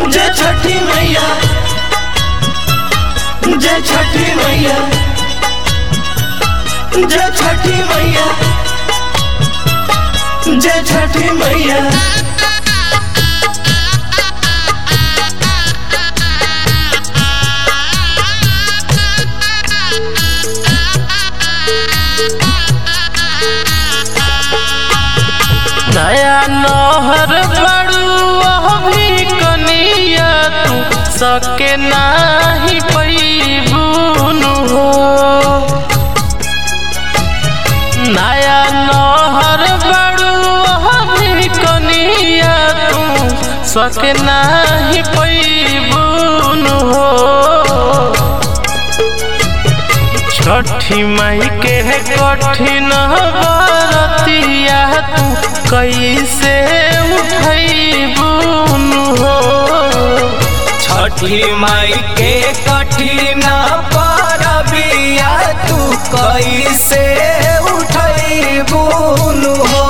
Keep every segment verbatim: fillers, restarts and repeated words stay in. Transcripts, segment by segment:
जय छठी मैया, जय छठी मैया, जय छठी मैया, जय छठी मैया। नया नहर बड़ू भी कनिया तू सके नाही पैबून हो। नया नहर बड़ू भी कनिया तू सके नाही पैबून हो। छठी माई के कठिन बरतिया तू कैसे उठैबून हो। छठी माई के कठिन परबिया तू कैसे उठैबून हो।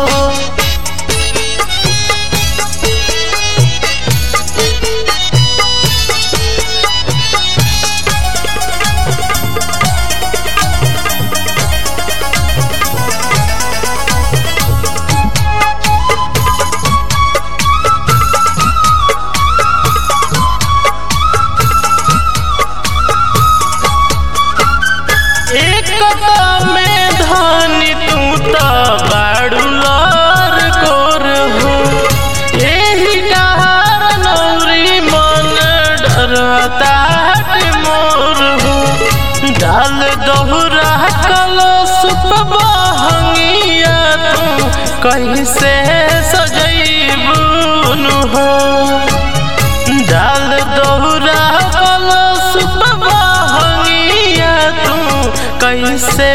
में धानी तू तो बाड़ू लार कोर हो। यही डहार नौरी मन डरता मोर हो। डाल दोहरा कलश बहंगिया तू कैसे सजैबून हो। डाल दोहरा कलश बहंगिया तू कैसे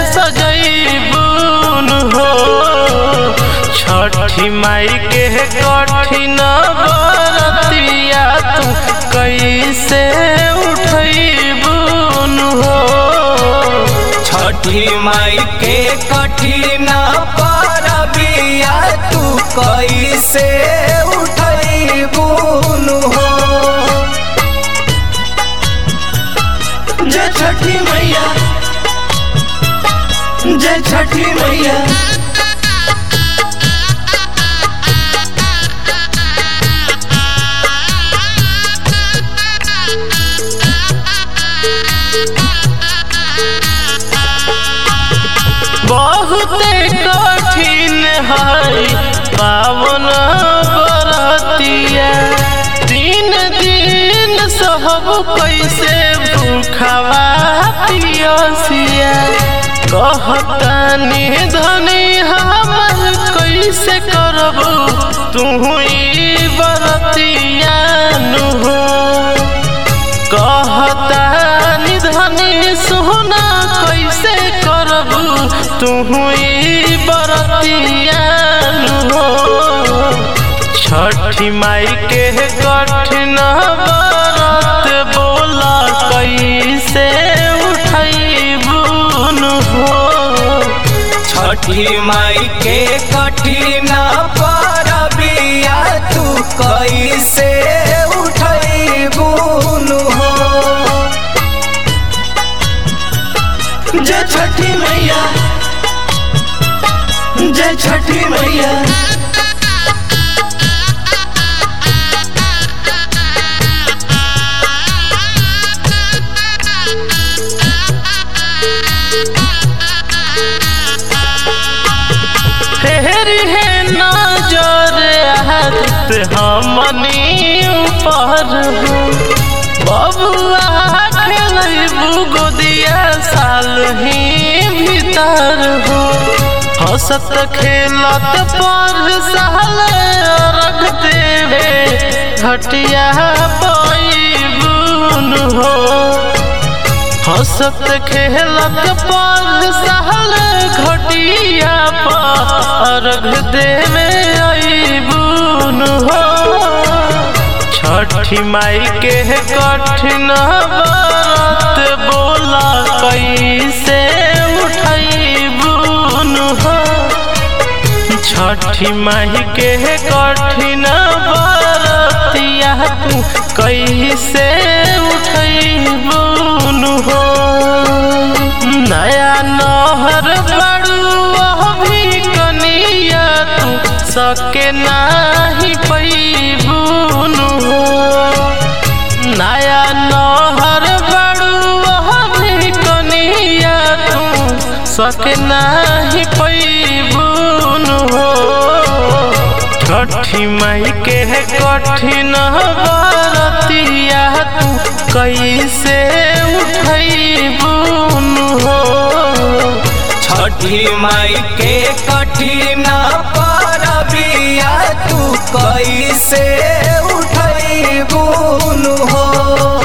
सजैबून हो। छठी माई के कठिन बरतिया तू कैसे उठैबून हो। छठी माई के कठिन परबिया तू कैसे उठैबून हो। जय छठी मैया, जय छठी मैया, बहुते कठिन है पावन बरतिया। तीन दिन सहब कैसे भूखवा पियसिया। कहतानी धनी हमर कैसे करबू तू ई बरतिया नु हो। कहतानी धनी सोना कैसे करबू तू ई बरतिया नु हो। छठी माई के कठिन बरत बोला कैसे उठैबून हो। छठी माई के कठिन परबिया तू कैसे उठैबून हो। जय छठी मैया, जय छठी मैया, फेरी है नजर हाथ हमनी ऊपर हो। बबुआ खेलबू गोदिया साल ही भीतर हो। हंसत खेलत पर साल रख देवे घटिया पैबून हो। हंसत खेलत पर साल घटिया पर देवे अइबून हो। छठी माई के कठिन बरत बोला कैसे उठैबून हो। छठी माई के कठिन बरतिया कैसे उठैबुन हो। नया नहर बड़ुआ भी कनिया तू सके नाही पैबुन हो। नया नहर बड़ुआ भी कनिया तू सके नाही पैबुन हो। छठी माई के कठिन बरतिया तू कैसे उठैबुन हो। छठी माई के कठिन परबिया तू कैसे उठैबुन हो।